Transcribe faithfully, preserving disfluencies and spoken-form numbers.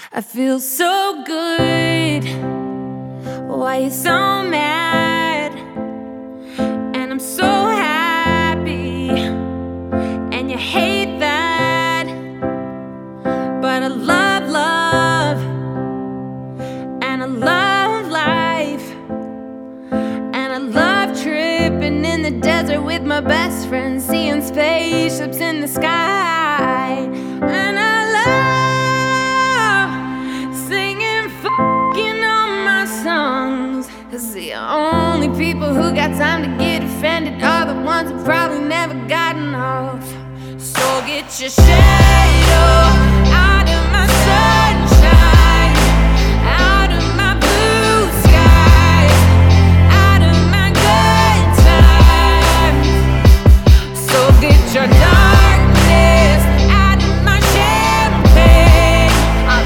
I feel so good. Why you so mad? And I'm so happy, and you hate that. But I love love, and I love life, and I love tripping in the desert with my best friend, seeing spaceships in the sky. And I love singing fucking all my songs, 'cause the only people who got time to get offended are the ones who probably never got enough. So get your shit